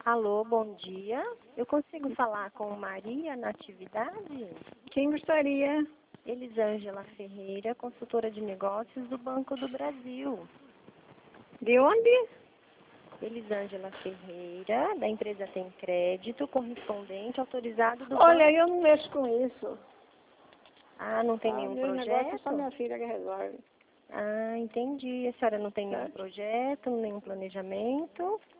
Alô, bom dia. Eu consigo falar com Maria Natividade? Quem gostaria? Elisângela Ferreira, consultora de negócios do Banco do Brasil. De onde? Elisângela Ferreira, da empresa Tem Crédito, correspondente autorizado do Olha, banco. eu não mexo com isso. Ah, não tem nenhum Meu negócio é só projeto? minha filha que resolve. Ah, entendi. A senhora não tem nenhum Certo. projeto, nenhum planejamento?